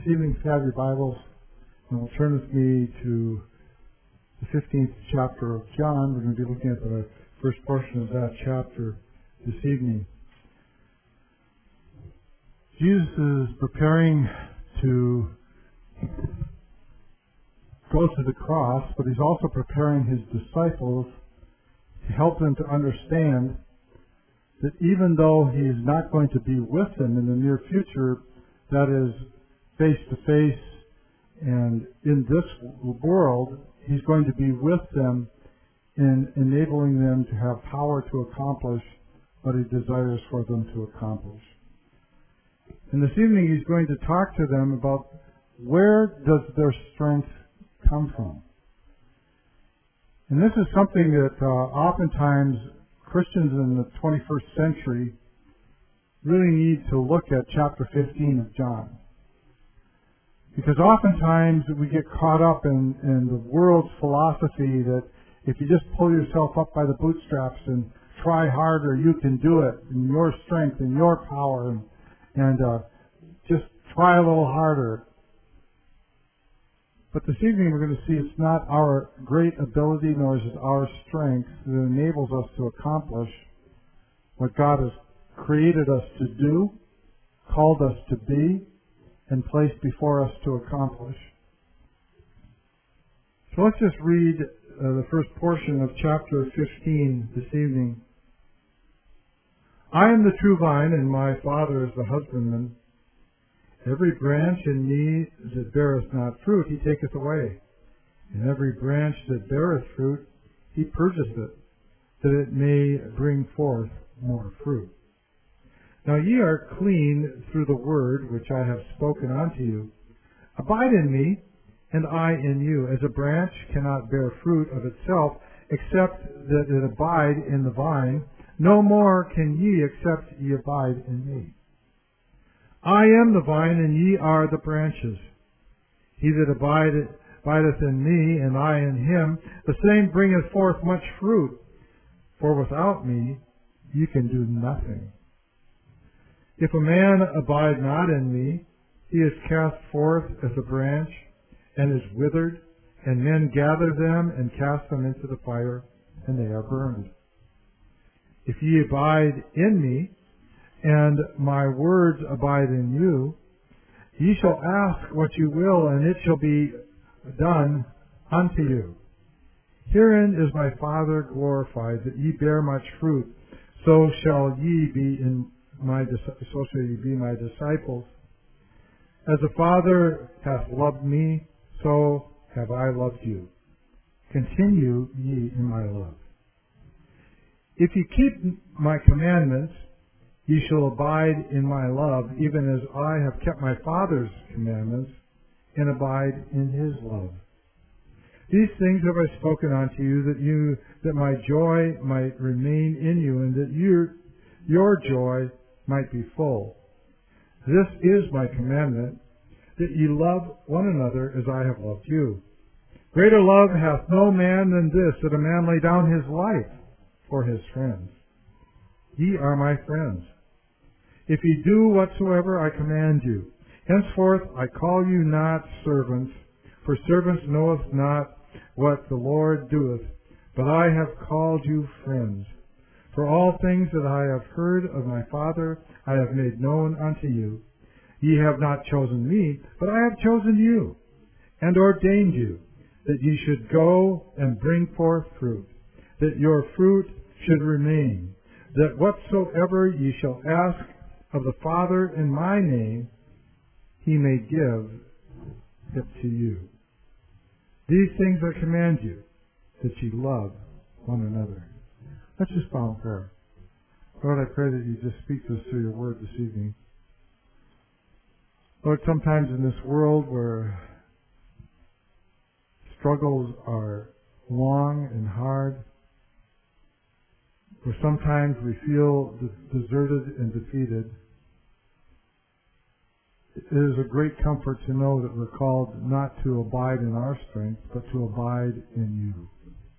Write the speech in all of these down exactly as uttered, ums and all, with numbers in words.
evening, if you have your Bibles, and we'll turn with me to the fifteenth chapter of John. We're going to be looking at the first portion of that chapter this evening. Jesus is preparing to go to the cross, but he's also preparing his disciples to help them to understand that even though he is not going to be with them in the near future, that is face to face and in this world, he's going to be with them in enabling them to have power to accomplish what he desires for them to accomplish. And this evening he's going to talk to them about where does their strength come from. And this is something that uh, oftentimes Christians in the twenty-first century really need to look at chapter fifteen of John. Because oftentimes we get caught up in, in the world's philosophy that if you just pull yourself up by the bootstraps and try harder, you can do it in your strength and your power, and, and uh, just try a little harder. But this evening we're going to see it's not our great ability nor is it our strength that enables us to accomplish what God has created us to do, called us to be, and placed before us to accomplish. So let's just read uh, the first portion of chapter fifteen this evening. I am the true vine, and my Father is the husbandman. Every branch in me that beareth not fruit, he taketh away. And every branch that beareth fruit, he purgeth it, that it may bring forth more fruit. Now ye are clean through the word which I have spoken unto you. Abide in me, and I in you. As a branch cannot bear fruit of itself, except that it abide in the vine, no more can ye except ye abide in me. I am the vine, and ye are the branches. He that abideth, abideth in me, and I in him, the same bringeth forth much fruit. For without me ye can do nothing. If a man abide not in me, he is cast forth as a branch, and is withered, and men gather them and cast them into the fire, and they are burned. If ye abide in me, and my words abide in you, ye shall ask what you will, and it shall be done unto you. Herein is my Father glorified, that ye bear much fruit, so shall ye be in my so shall ye be my disciples. As the Father hath loved me, so have I loved you. Continue ye in my love. If ye keep my commandments, ye shall abide in my love, even as I have kept my Father's commandments, and abide in his love. These things have I spoken unto you, that you that my joy might remain in you, and that your your joy might be full. This is my commandment, that ye love one another as I have loved you. Greater love hath no man than this, that a man lay down his life for his friends. Ye are my friends, if ye do whatsoever I command you. Henceforth I call you not servants, for servants knoweth not what the Lord doeth, but I have called you friends. For all things that I have heard of my Father I have made known unto you. Ye have not chosen me, but I have chosen you, and ordained you, that ye should go and bring forth fruit, that your fruit should remain, that whatsoever ye shall ask of the Father in my name, he may give it to you. These things I command you, that ye love one another. Let's just bow in prayer. Lord, I pray that you just speak to us through your word this evening. Lord, sometimes in this world where struggles are long and hard, where sometimes we feel deserted and defeated, it is a great comfort to know that we're called not to abide in our strength, but to abide in you.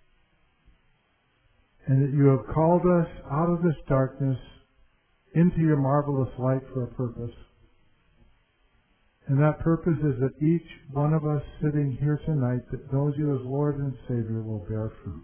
And that you have called us out of this darkness into your marvelous light for a purpose. And that purpose is that each one of us sitting here tonight that knows you as Lord and Savior will bear fruit.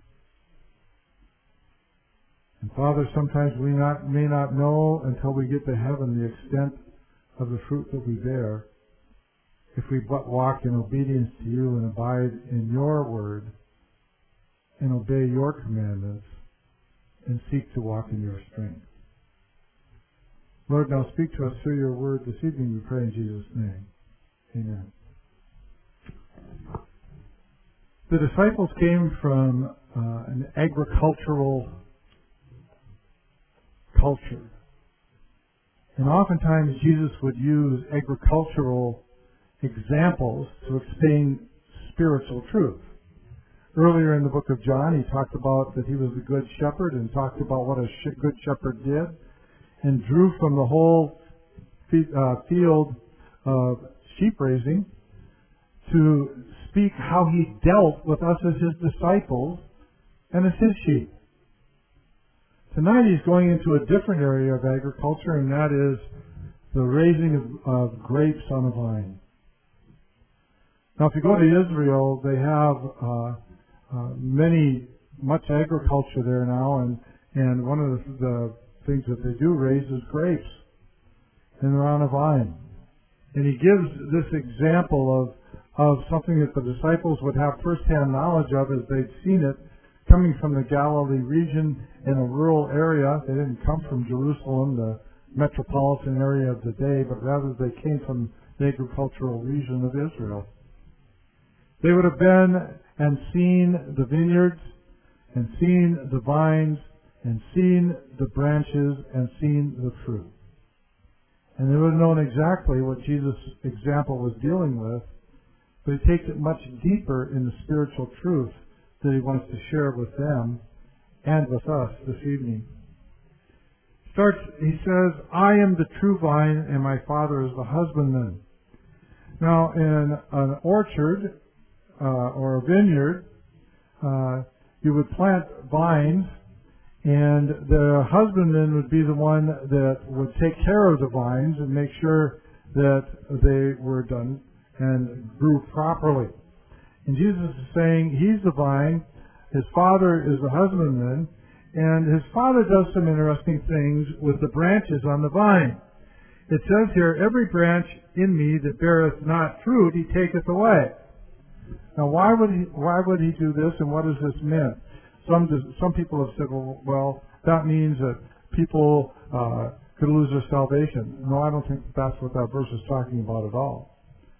And Father, sometimes we not, may not know until we get to heaven the extent of the fruit that we bear if we but walk in obedience to you and abide in your word and obey your commandments and seek to walk in your strength. Lord, now speak to us through your word this evening, we pray in Jesus' name. Amen. The disciples came from uh, an agricultural culture. And oftentimes Jesus would use agricultural examples to explain spiritual truth. Earlier in the book of John, he talked about that he was the good shepherd and talked about what a sh- good shepherd did and drew from the whole fe- uh, field of sheep raising to speak how he dealt with us as his disciples and as his sheep. Tonight he's going into a different area of agriculture, and that is the raising of, of grapes on a vine. Now, if you go to Israel, they have uh, uh, many, much agriculture there now, and, and one of the, the things that they do raise is grapes, and they're on a vine. And he gives this example of, of something that the disciples would have first-hand knowledge of as they'd seen it coming from the Galilee region in a rural area. They didn't come from Jerusalem, the metropolitan area of the day, but rather they came from the agricultural region of Israel. They would have been and seen the vineyards and seen the vines and seen the branches and seen the fruit. And they would have known exactly what Jesus' example was dealing with, but he takes it much deeper in the spiritual truth that he wants to share with them and with us this evening. Starts, he says, I am the true vine and my Father is the husbandman. Now, in an orchard uh, or a vineyard, uh, you would plant vines, and the husbandman would be the one that would take care of the vines and make sure that they were done and grew properly. And Jesus is saying he's the vine, his Father is the husbandman, and his Father does some interesting things with the branches on the vine. It says here, every branch in me that beareth not fruit, he taketh away. Now, why would he, why would he do this, and what does this mean? Some, some people have said, well, well that means that people uh, could lose their salvation. No, I don't think that's what that verse is talking about at all.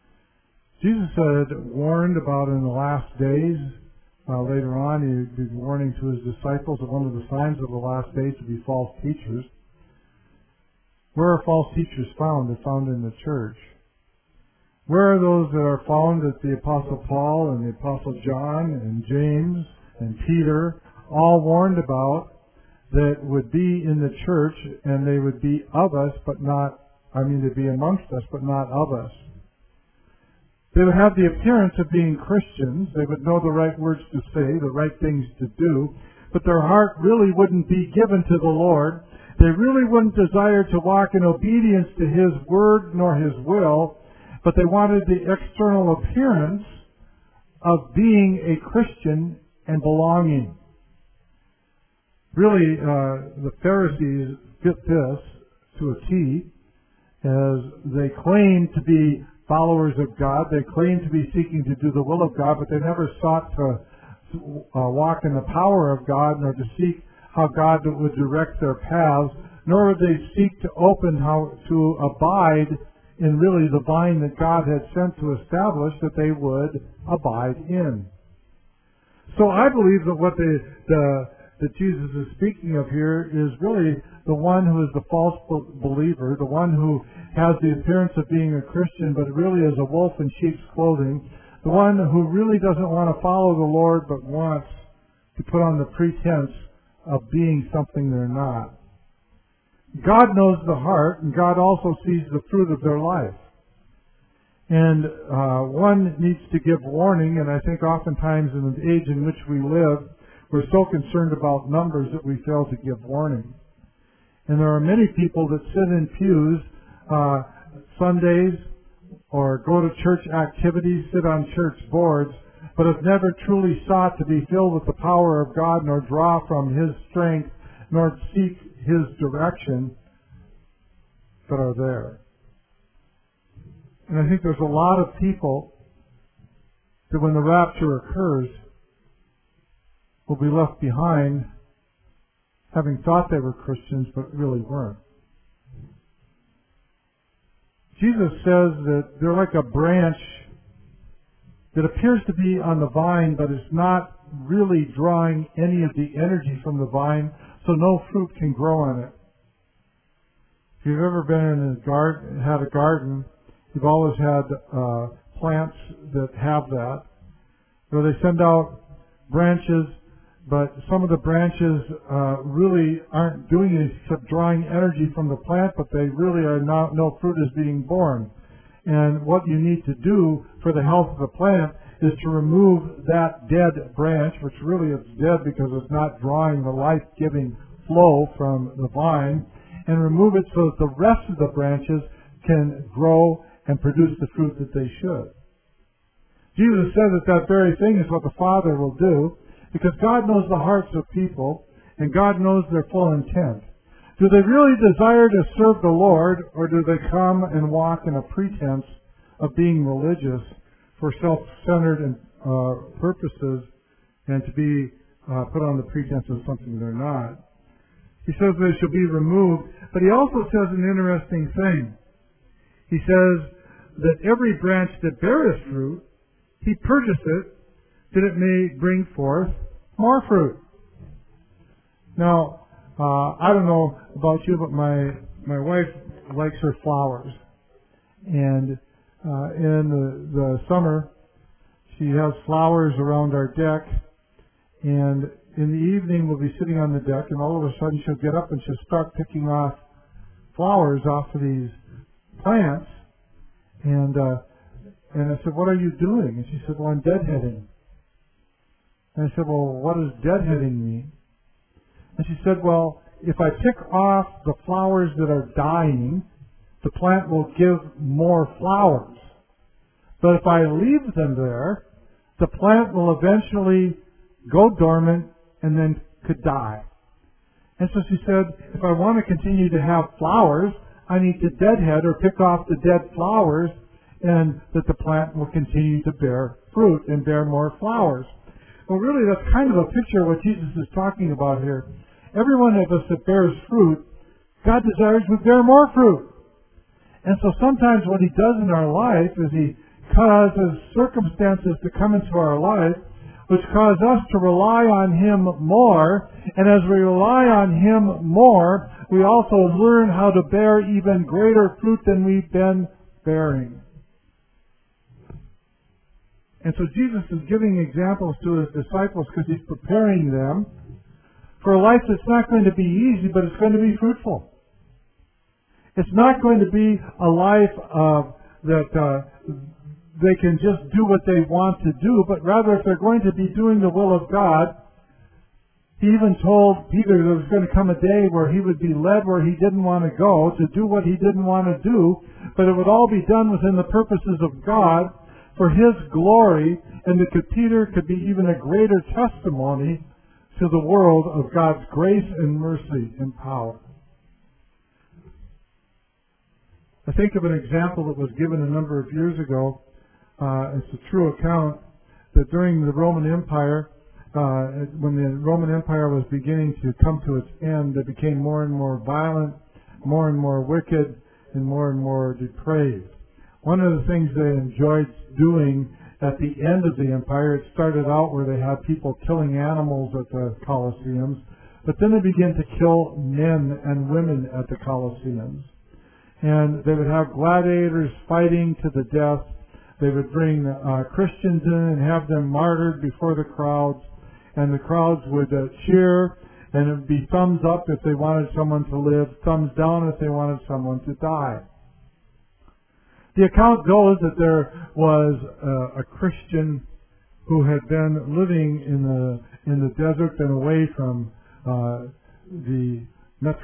Jesus said, warned about in the last days, uh, later on, he'd be warning to his disciples that one of the signs of the last days would be false teachers. Where are false teachers found? They're found in the church. Where are those that are found that the Apostle Paul and the Apostle John and James and Peter all warned about that would be in the church, and they would be of us, but not, I mean, they'd be amongst us, but not of us. They would have the appearance of being Christians. They would know the right words to say, the right things to do, but their heart really wouldn't be given to the Lord. They really wouldn't desire to walk in obedience to His word nor His will, but they wanted the external appearance of being a Christian and belonging. Really, uh, the Pharisees fit this to a T, as they claimed to be followers of God. They claimed to be seeking to do the will of God, but they never sought to uh, walk in the power of God, nor to seek how God would direct their paths, nor would they seek to open how to abide in really the vine that God had sent to establish that they would abide in. So I believe that what the, the that Jesus is speaking of here is really the one who is the false believer, the one who has the appearance of being a Christian, but really is a wolf in sheep's clothing, the one who really doesn't want to follow the Lord, but wants to put on the pretense of being something they're not. God knows the heart, and God also sees the fruit of their life. And uh, one needs to give warning, and I think oftentimes in the age in which we live, we're so concerned about numbers that we fail to give warning. And there are many people that sit in pews uh, Sundays or go to church activities, sit on church boards, but have never truly sought to be filled with the power of God, nor draw from His strength, nor seek His direction, that are there. And I think there's a lot of people that when the rapture occurs will be left behind having thought they were Christians but really weren't. Jesus says that they're like a branch that appears to be on the vine but is not really drawing any of the energy from the vine, so no fruit can grow on it. If you've ever been in a garden, had a garden, you've always had uh, plants that have that, where they send out branches, but some of the branches uh, really aren't doing anything except drawing energy from the plant, but they really are not, no fruit is being born. And what you need to do for the health of the plant is to remove that dead branch, which really is dead because it's not drawing the life-giving flow from the vine, and remove it so that the rest of the branches can grow and produce the fruit that they should. Jesus said that that very thing is what the Father will do, because God knows the hearts of people, and God knows their full intent. Do they really desire to serve the Lord, or do they come and walk in a pretense of being religious for self-centered and, uh, purposes and to be uh, put on the pretense of something they're not? He says they shall be removed, but he also says an interesting thing. He says that every branch that beareth fruit, he purges it, that it may bring forth more fruit. Now, uh, I don't know about you, but my my wife likes her flowers. And uh, in the, the summer, she has flowers around our deck. And in the evening, we'll be sitting on the deck, and all of a sudden she'll get up and she'll start picking off flowers off of these plants. And uh, and I said, "What are you doing?" And she said, "Well, I'm deadheading." And I said, "Well, what does deadheading mean?" And she said, "Well, if I pick off the flowers that are dying, the plant will give more flowers. But if I leave them there, the plant will eventually go dormant and then could die." And so she said, if I want to continue to have flowers, I need to deadhead or pick off the dead flowers, and that the plant will continue to bear fruit and bear more flowers. Well, really, that's kind of a picture of what Jesus is talking about here. Every one of us that bears fruit, God desires we bear more fruit. And so sometimes what He does in our life is He causes circumstances to come into our life which cause us to rely on Him more. And as we rely on Him more, we also learn how to bear even greater fruit than we've been bearing. And so Jesus is giving examples to His disciples because He's preparing them for a life that's not going to be easy, but it's going to be fruitful. It's not going to be a life of that uh, they can just do what they want to do, but rather if they're going to be doing the will of God. He even told Peter there was going to come a day where he would be led where he didn't want to go, to do what he didn't want to do, but it would all be done within the purposes of God for His glory, and that Peter could be even a greater testimony to the world of God's grace and mercy and power. I think of an example that was given a number of years ago. Uh, it's a true account that during the Roman Empire, uh, when the Roman Empire was beginning to come to its end, it became more and more violent, more and more wicked, and more and more depraved. One of the things they enjoyed doing at the end of the empire, it started out where they had people killing animals at the Colosseums, but then they began to kill men and women at the Colosseums. And they would have gladiators fighting to the death. They would bring uh, Christians in and have them martyred before the crowds, and the crowds would uh, cheer, and it would be thumbs up if they wanted someone to live, thumbs down if they wanted someone to die. The account goes that there was uh, a Christian who had been living in the in the desert and away from uh, the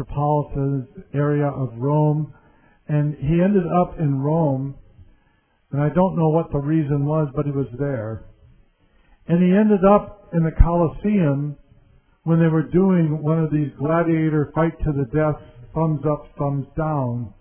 metropolitan area of Rome, and he ended up in Rome And I don't know what the reason was, but he was there. And he ended up in the Colosseum when they were doing one of these gladiator fight to the death, thumbs up, thumbs down.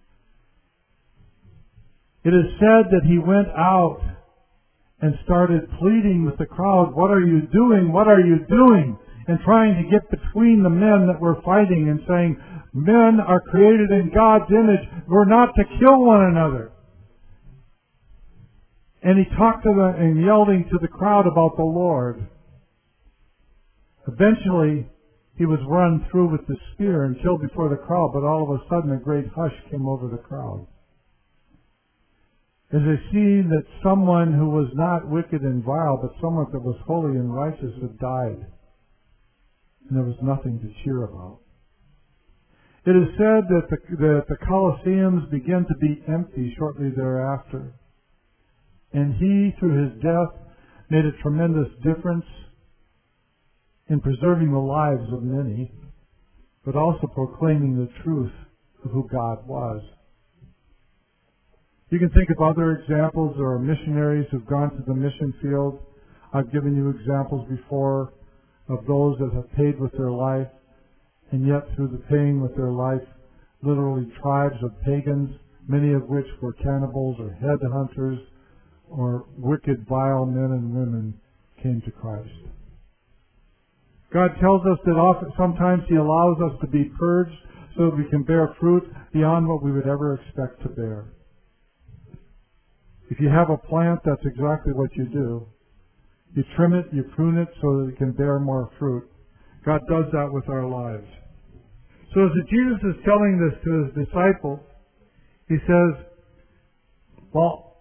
It is said that he went out and started pleading with the crowd, "What are you doing? What are you doing?" And trying to get between the men that were fighting and saying, "Men are created in God's image. We're not to kill one another." And he talked to them and yelling to the crowd about the Lord. Eventually, he was run through with the spear and killed before the crowd, but all of a sudden a great hush came over the crowd, as they see that someone who was not wicked and vile, but someone that was holy and righteous had died. And there was nothing to cheer about. It is said that the, that the Colosseums began to be empty shortly thereafter. And he, through his death, made a tremendous difference in preserving the lives of many, but also proclaiming the truth of who God was. You can think of other examples. There are missionaries who've gone to the mission field. I've given you examples before of those that have paid with their life, and yet through the paying with their life, literally tribes of pagans, many of which were cannibals or headhunters or wicked, vile men and women, came to Christ. God tells us that often, sometimes He allows us to be purged so that we can bear fruit beyond what we would ever expect to bear. If you have a plant, that's exactly what you do. You trim it, you prune it so that it can bear more fruit. God does that with our lives. So as Jesus is telling this to His disciples, He says, well,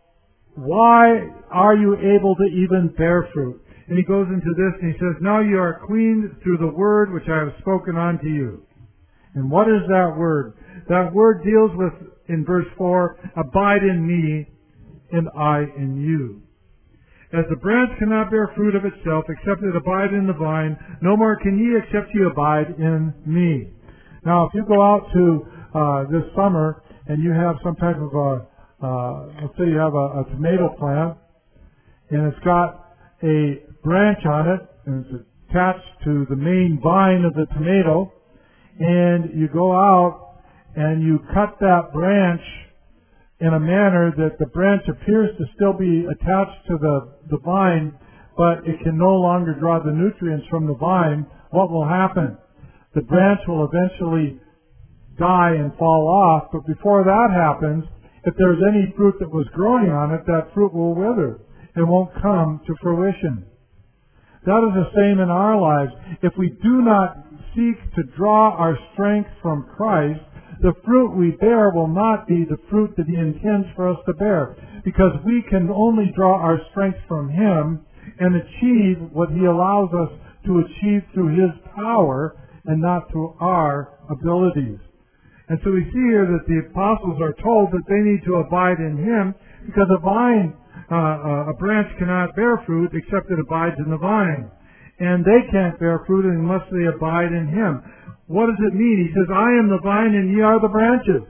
why are you able to even bear fruit? And He goes into this and He says, now you are clean through the word which I have spoken unto you. And what is that word? That word deals with, in verse four, abide in me and I in you. As the branch cannot bear fruit of itself except it abide in the vine, no more can ye except ye abide in me. Now, if you go out to uh, this summer and you have some type of a, uh, let's say you have a, a tomato plant, and it's got a branch on it, and it's attached to the main vine of the tomato, and you go out and you cut that branch in a manner that the branch appears to still be attached to the, the vine, but it can no longer draw the nutrients from the vine, what will happen? The branch will eventually die and fall off, but before that happens, if there's any fruit that was growing on it, that fruit will wither. It won't come to fruition. That is the same in our lives. If we do not seek to draw our strength from Christ, the fruit we bear will not be the fruit that He intends for us to bear, because we can only draw our strength from Him and achieve what He allows us to achieve through His power and not through our abilities. And so we see here that the apostles are told that they need to abide in Him, because a vine, uh, a branch cannot bear fruit except it abides in the vine. And they can't bear fruit unless they abide in Him. What does it mean? He says, I am the vine and ye are the branches.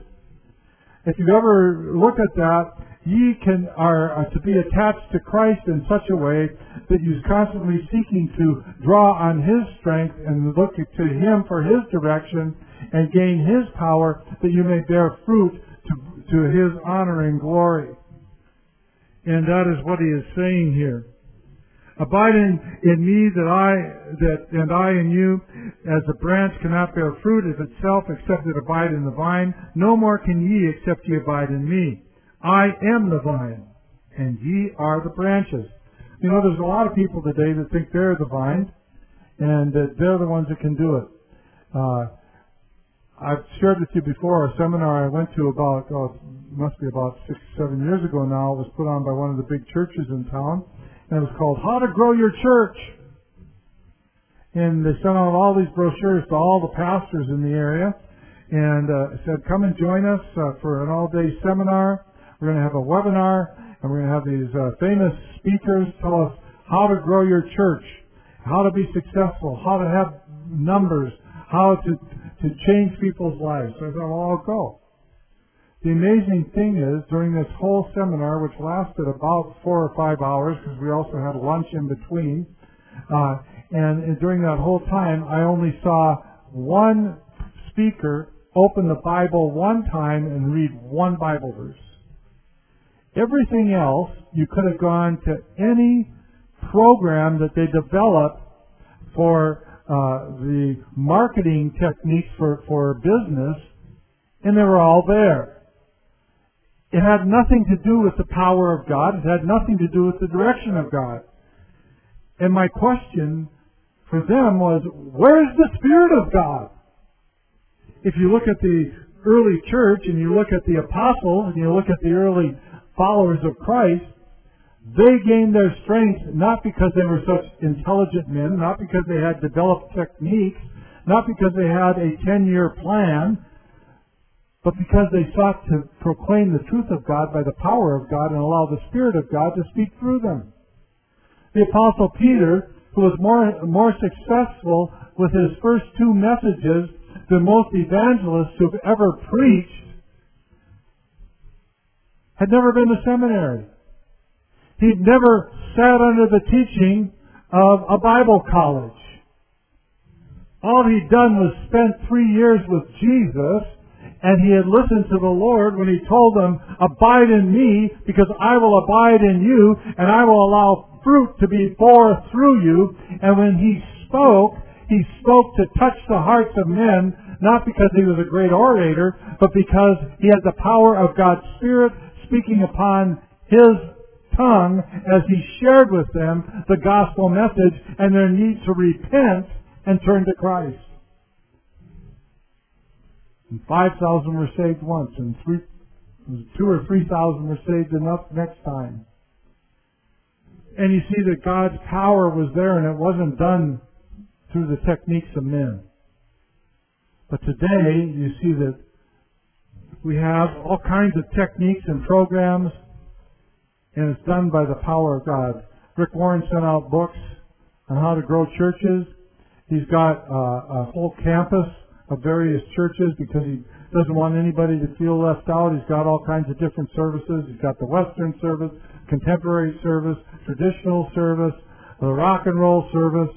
If you ever look at that, ye can are, are to be attached to Christ in such a way that you're constantly seeking to draw on His strength and look to Him for His direction and gain His power, that you may bear fruit to, to His honor and glory. And that is what He is saying here. Abide in, in me that I that and I in you, as the branch cannot bear fruit of itself except it abide in the vine, no more can ye except ye abide in me. I am the vine, and ye are the branches. You know, there's a lot of people today that think they're the vine, and that they're the ones that can do it. Uh, I've shared with you before a seminar I went to about, oh, it must be about six, seven years ago now. It was put on by one of the big churches in town. And it was called How to Grow Your Church. And they sent out all these brochures to all the pastors in the area and uh, said, come and join us uh, for an all-day seminar. We're going to have a webinar, and we're going to have these uh, famous speakers tell us how to grow your church, how to be successful, how to have numbers, how to, to change people's lives. So I thought, well, I'll go. The amazing thing is, during this whole seminar, which lasted about four or five hours, because we also had lunch in between, uh, and, and during that whole time, I only saw one speaker open the Bible one time and read one Bible verse. Everything else, you could have gone to any program that they developed for uh, the marketing techniques for, for business, and they were all there. It had nothing to do with the power of God. It had nothing to do with the direction of God. And my question for them was, where's the Spirit of God? If you look at the early church and you look at the apostles and you look at the early followers of Christ, they gained their strength not because they were such intelligent men, not because they had developed techniques, not because they had a ten-year plan, but because they sought to proclaim the truth of God by the power of God and allow the Spirit of God to speak through them. The Apostle Peter, who was more, more successful with his first two messages than most evangelists who've ever preached, had never been to seminary. He'd never sat under the teaching of a Bible college. All he'd done was spent three years with Jesus, and he had listened to the Lord when he told them, abide in me, because I will abide in you, and I will allow fruit to be bore through you. And when he spoke, he spoke to touch the hearts of men, not because he was a great orator, but because he had the power of God's Spirit speaking upon his tongue as he shared with them the gospel message and their need to repent and turn to Christ. And five thousand were saved once, and three, two or three thousand were saved enough next time. And you see that God's power was there, and it wasn't done through the techniques of men. But today, you see that we have all kinds of techniques and programs, and it's done by the power of God. Rick Warren sent out books on how to grow churches. He's got uh, a whole campus of various churches because he doesn't want anybody to feel left out. He's got all kinds of different services. He's got the Western service, contemporary service, traditional service, the rock and roll service.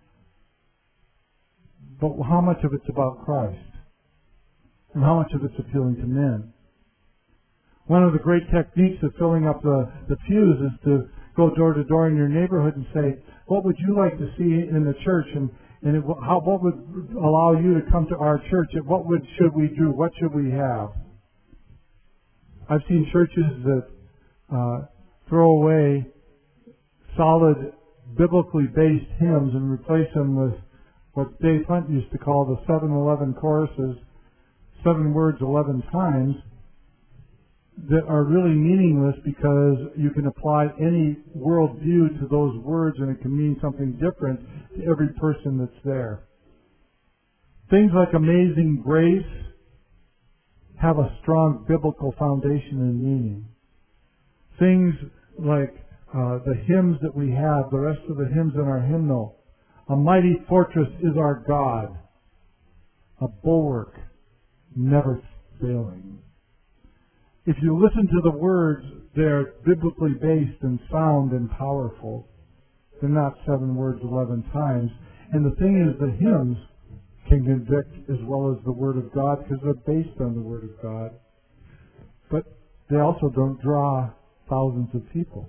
But how much of it's about Christ? And how much of it's appealing to men? One of the great techniques of filling up the, the pews is to go door to door in your neighborhood and say, what would you like to see in the church? And, and it, how, what would allow you to come to our church? And what would, should we do? What should we have? I've seen churches that uh, throw away solid, biblically based hymns and replace them with what Dave Hunt used to call the seven eleven choruses, seven words eleven times, that are really meaningless because you can apply any worldview to those words and it can mean something different to every person that's there. Things like Amazing Grace have a strong biblical foundation and meaning. Things like uh, the hymns that we have, the rest of the hymns in our hymnal, a mighty fortress is our God, a bulwark never failing. If you listen to the words, they're biblically based and sound and powerful. They're not seven words eleven times. And the thing is, the hymns can convict as well as the Word of God because they're based on the Word of God. But they also don't draw thousands of people.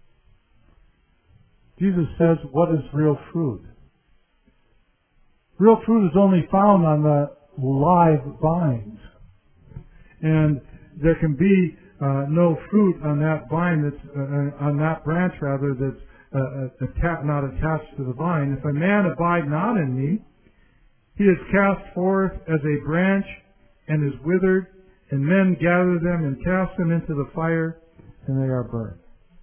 Jesus says, what is real fruit? Real fruit is only found on the live vines. And there can be uh, no fruit on that vine that's uh, on that branch rather that's uh, atta- not attached to the vine. If a man abide not in me, he is cast forth as a branch and is withered, and men gather them and cast them into the fire, and they are burned.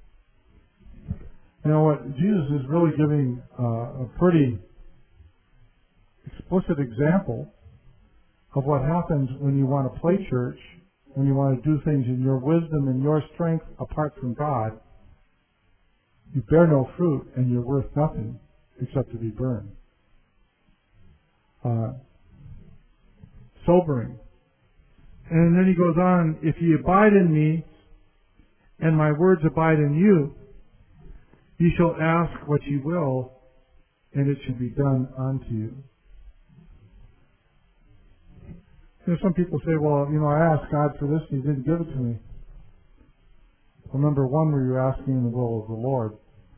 You know what? Jesus is really giving uh, a pretty explicit example of what happens when you want to play church, when you want to do things in your wisdom and your strength apart from God. You bear no fruit and you're worth nothing except to be burned. Uh, sobering. And then he goes on, if ye abide in me, and my words abide in you, ye shall ask what ye will, and it shall be done unto you. You know, some people say, well, you know, I asked God for this and He didn't give it to me. Well, number one, were you asking in the will of the Lord?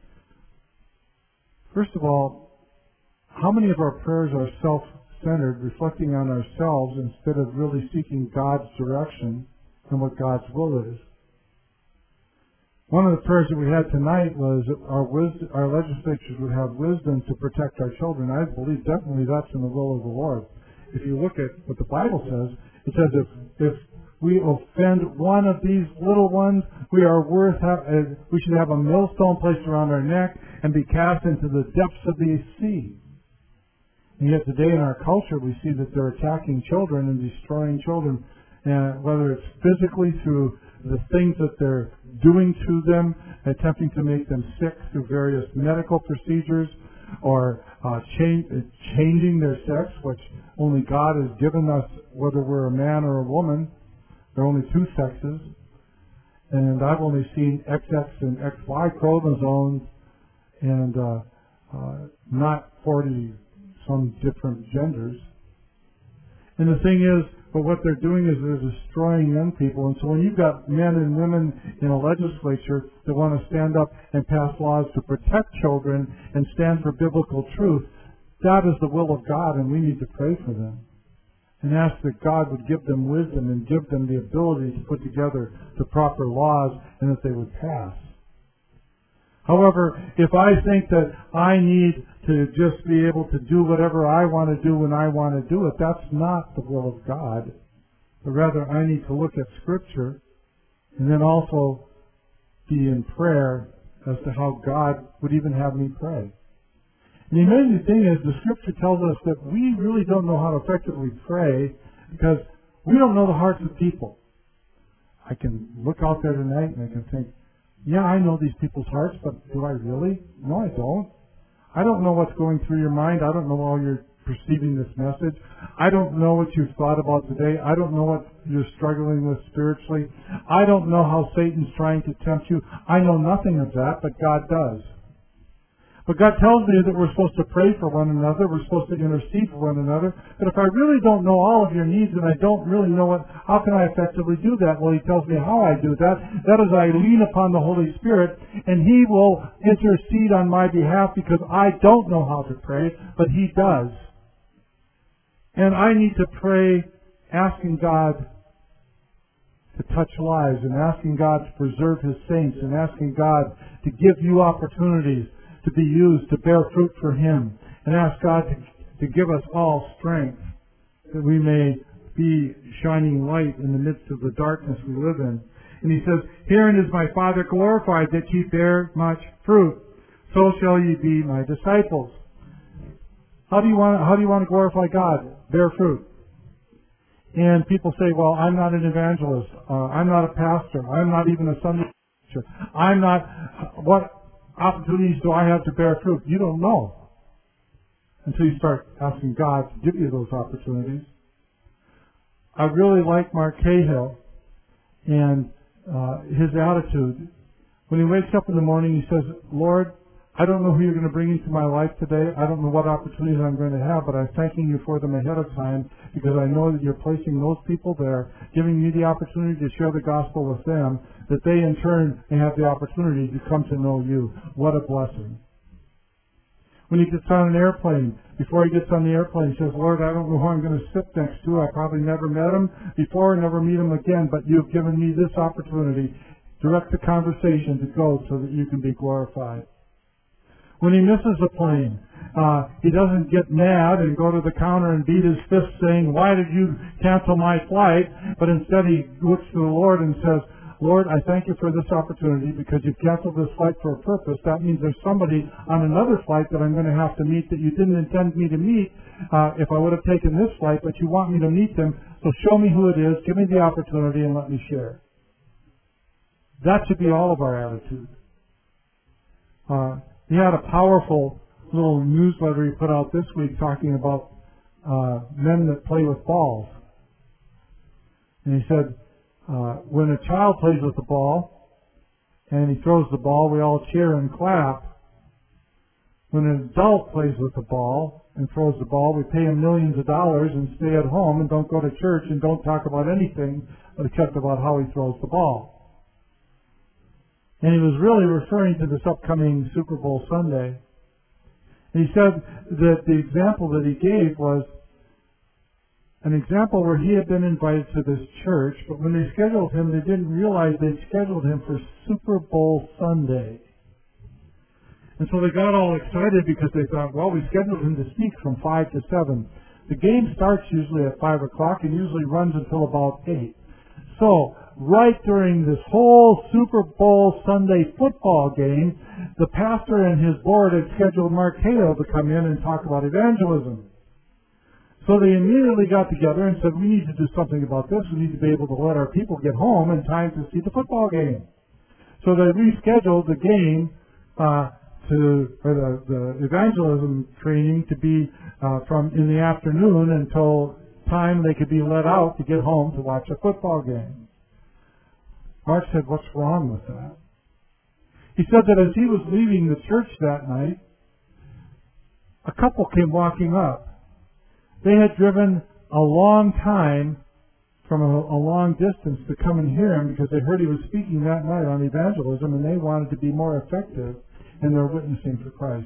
First of all, how many of our prayers are self-centered, reflecting on ourselves instead of really seeking God's direction and what God's will is? One of the prayers that we had tonight was that our, wisdom, our legislatures would have wisdom to protect our children. I believe definitely that's in the will of the Lord. If you look at what the Bible says, it says if, if we offend one of these little ones, we are worth, ha- uh, we should have a millstone placed around our neck and be cast into the depths of the sea. And yet today in our culture we see that they're attacking children and destroying children, uh, whether it's physically through the things that they're doing to them, attempting to make them sick through various medical procedures, or uh, change, uh, changing their sex, which only God has given us, whether we're a man or a woman. There are only two sexes. And I've only seen X X and X Y chromosomes and uh, uh, not forty some different genders. And the thing is, but what they're doing is they're destroying young people. And so when you've got men and women in a legislature that want to stand up and pass laws to protect children and stand for biblical truth, that is the will of God, and we need to pray for them and ask that God would give them wisdom and give them the ability to put together the proper laws and that they would pass. However, if I think that I need to just be able to do whatever I want to do when I want to do it, that's not the will of God. But rather, I need to look at Scripture and then also be in prayer as to how God would even have me pray. And the amazing thing is, the Scripture tells us that we really don't know how to effectively pray because we don't know the hearts of people. I can look out there tonight and I can think, yeah, I know these people's hearts, but do I really? No, I don't. I don't know what's going through your mind. I don't know how you're perceiving this message. I don't know what you've thought about today. I don't know what you're struggling with spiritually. I don't know how Satan's trying to tempt you. I know nothing of that, but God does. But God tells me that we're supposed to pray for one another. We're supposed to intercede for one another. But if I really don't know all of your needs and I don't really know what, how can I effectively do that? Well, He tells me how I do that. That is, I lean upon the Holy Spirit, and He will intercede on my behalf because I don't know how to pray, but He does. And I need to pray asking God to touch lives and asking God to preserve His saints and asking God to give you opportunities to be used to bear fruit for Him, and ask God to, to give us all strength that we may be shining light in the midst of the darkness we live in. And He says, herein is my Father glorified, that ye bear much fruit. So shall ye be my disciples. How do you want, how do you want to glorify God? Bear fruit. And people say, well, I'm not an evangelist. Uh, I'm not a pastor. I'm not even a Sunday teacher. I'm not... What opportunities do I have to bear fruit? You don't know until you start asking God to give you those opportunities. I really like Mark Cahill and uh, his attitude. When he wakes up in the morning, he says, Lord, I don't know who you're going to bring into my life today. I don't know what opportunities I'm going to have, but I'm thanking you for them ahead of time because I know that you're placing those people there, giving me the opportunity to share the gospel with them, that they in turn may have the opportunity to come to know you. What a blessing. When he gets on an airplane, before he gets on the airplane, he says, Lord, I don't know who I'm going to sit next to. I probably never met him before, never meet him again, but you've given me this opportunity. Direct the conversation to go so that you can be glorified. When he misses a plane, uh, he doesn't get mad and go to the counter and beat his fist saying, why did you cancel my flight? But instead he looks to the Lord and says, Lord, I thank you for this opportunity because you've canceled this flight for a purpose. That means there's somebody on another flight that I'm going to have to meet that you didn't intend me to meet uh, if I would have taken this flight, but you want me to meet them. So show me who it is, give me the opportunity, and let me share. That should be all of our attitude. Uh, he had a powerful little newsletter he put out this week talking about uh, men that play with balls. And he said, uh, when a child plays with the ball and he throws the ball, we all cheer and clap. When an adult plays with the ball and throws the ball, we pay him millions of dollars and stay at home and don't go to church and don't talk about anything except about how he throws the ball. And he was really referring to this upcoming Super Bowl Sunday. And he said that the example that he gave was an example where he had been invited to this church, but when they scheduled him, they didn't realize they scheduled him for Super Bowl Sunday. And so they got all excited because they thought, well, we scheduled him to speak from five to seven. The game starts usually at five o'clock and usually runs until about eight. So, right during this whole Super Bowl Sunday football game, the pastor and his board had scheduled Mark Hale to come in and talk about evangelism. So they immediately got together and said, we need to do something about this. We need to be able to let our people get home in time to see the football game. So they rescheduled the game uh, to or the, the evangelism training to be uh, from in the afternoon until time they could be let out to get home to watch a football game. Mark said, what's wrong with that? He said that as he was leaving the church that night, a couple came walking up. They had driven a long time from a, a long distance to come and hear him because they heard he was speaking that night on evangelism and they wanted to be more effective in their witnessing for Christ.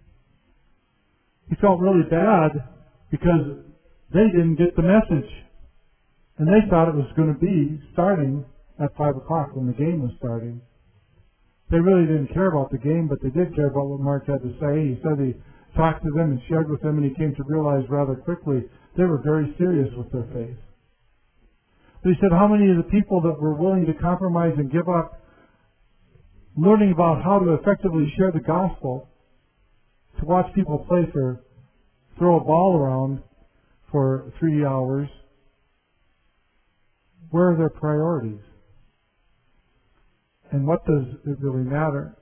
He felt really bad because they didn't get the message. And they thought it was going to be starting at five o'clock when the game was starting. They really didn't care about the game, but they did care about what Mark had to say. He said he talked to them and shared with them, and he came to realize rather quickly they were very serious with their faith. But he said how many of the people that were willing to compromise and give up learning about how to effectively share the gospel, to watch people play for, throw a ball around for three hours, where are their priorities? And what does it really matter?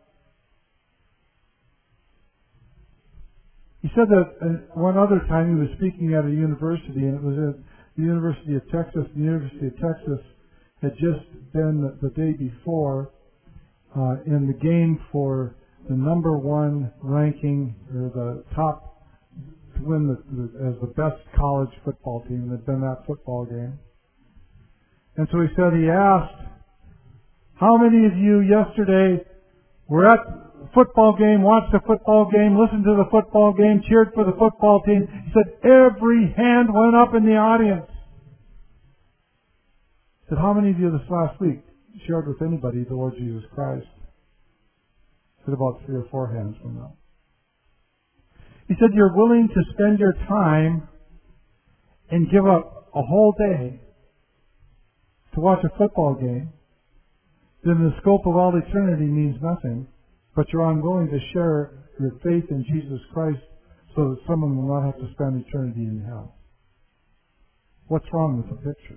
He said that uh, one other time he was speaking at a university, and it was at the University of Texas. The University of Texas had just been the, the day before uh, in the game for the number one ranking, or the top, to win the, the, as the best college football team. It had been that football game. And so he said, he asked, how many of you yesterday were at football game, watched the football game, listened to the football game, cheered for the football team? He said every hand went up in the audience. He said, how many of you this last week shared with anybody the Lord Jesus Christ? He said about three or four hands went up. He said you're willing to spend your time and give up a whole day to watch a football game, then the scope of all eternity means nothing. But you're unwilling to share your faith in Jesus Christ so that someone will not have to spend eternity in hell. What's wrong with the picture?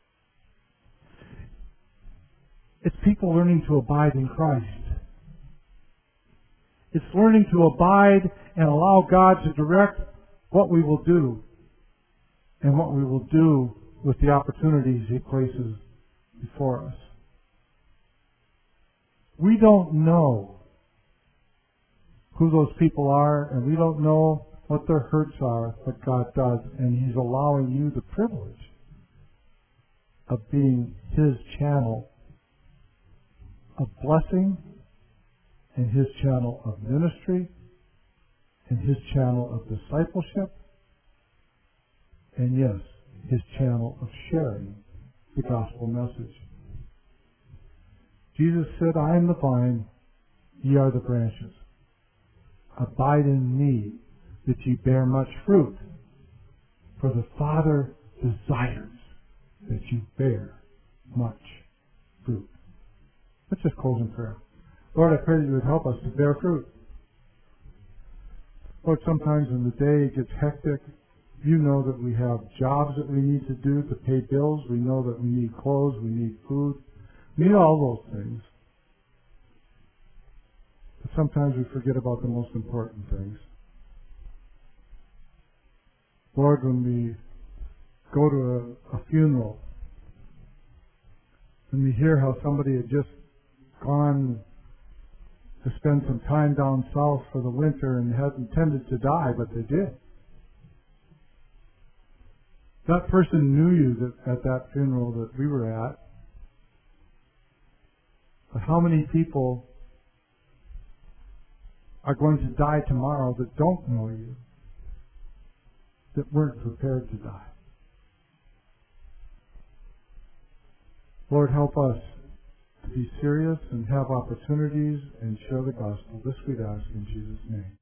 It's people learning to abide in Christ. It's learning to abide and allow God to direct what we will do and what we will do with the opportunities He places before us. We don't know who those people are, and we don't know what their hurts are, but God does, and He's allowing you the privilege of being His channel of blessing, and His channel of ministry, and His channel of discipleship, and yes, His channel of sharing the gospel message. Jesus said, I am the vine, ye are the branches. Abide in me, that ye bear much fruit. For the Father desires that you bear much fruit. Let's just close in prayer. Lord, I pray that you would help us to bear fruit. Lord, sometimes in the day it gets hectic. You know that we have jobs that we need to do to pay bills. We know that we need clothes, we need food. We need all those things. But sometimes we forget about the most important things. Lord, when we go to a, a funeral, When we hear how somebody had just gone to spend some time down south for the winter and hadn't intended to die, but they did. That person knew you that, at that funeral that we were at. But how many people are going to die tomorrow that don't know you, that weren't prepared to die? Lord, help us to be serious and have opportunities and share the gospel. This we'd ask in Jesus' name.